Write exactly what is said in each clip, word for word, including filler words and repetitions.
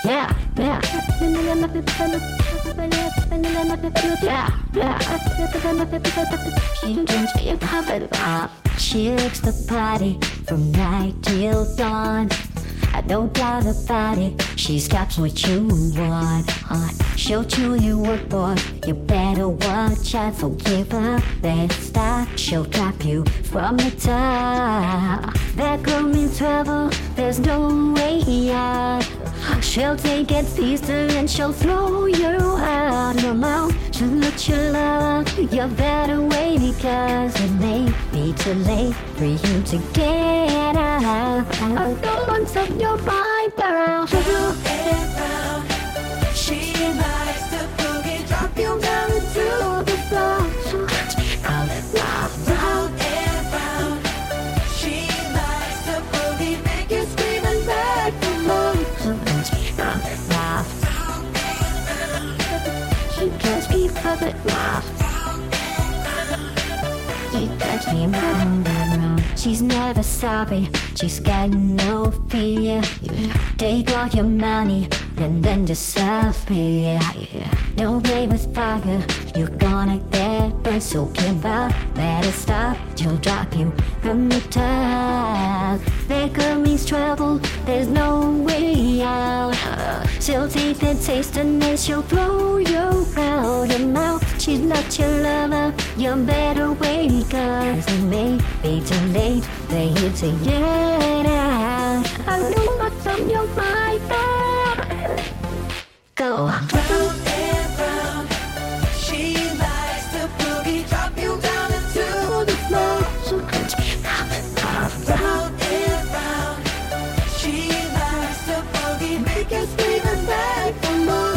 Yeah, yeah. Yeah, yeah. She drinks me a puppet pop. She likes the party from night till dawn. I don't doubt about it, she's got what you want. uh, She'll chew you up, boy, you better watch out. Forgive her, then stop, she'll drop you from the top. That girl means trouble, there's no way out. She'll take it feaster and she'll throw you out your mouth. She'll let you love, you better wait, because it may be too late for you to get out. I don't want some your mind around. Round and round, she likes to boogie, drop you down into the floor. Round and round, she likes to boogie, make you scream and beg for more. She gets me puppet laugh. She gets me round and round. She's never sorry, she's got no fear. Take all your money and then disappear. Don't play with fire, you're gonna get burned. So give up, let it stop, she'll drop you from the top. That girl means trouble, there's no way out. She'll take the taste and then she'll throw you out your mouth. She's not your lover, you better wait, because it may be too late for you to get out. I know what's on your mind now. Go. Round and round, she likes to boogie, drop you down into the floor. Round and round, she likes to boogie, make you scream and beg for more.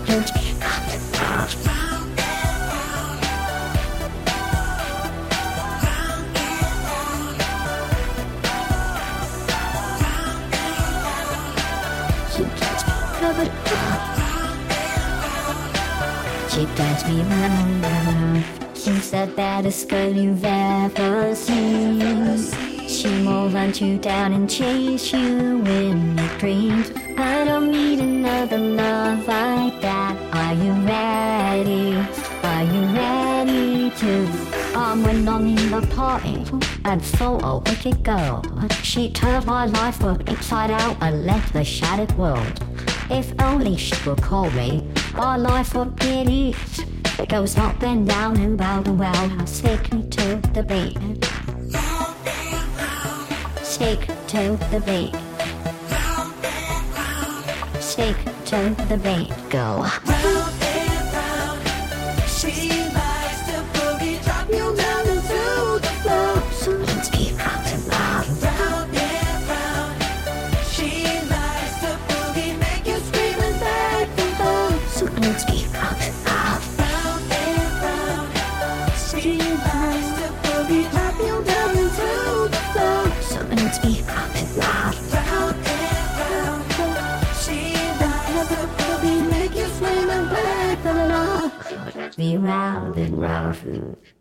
She drives me round and round. She's the baddest girl you've ever seen. She will hunt you down and chase you in your dreams. I don't need another love like that. Are you ready? Are you ready to? I went on in the party and saw a wicked girl. She turned my life inside out and left the shattered world. If only she would call me, our life would be at ease. It goes up and down and round and round. Stick to the beat. Stick to the beat. Stick to the beat. Go. Round and round, she likes to boogie, drop you down into the floor. So let's keep rocking loud. Round and round, she likes to boogie, make you scream and beg for more. So let's keep rocking loud. Round and round, she likes to boogie, drop you down into the floor. So let's keep rocking loud. Round and round, she likes to boogie, make you scream and beg for more. Be round and round.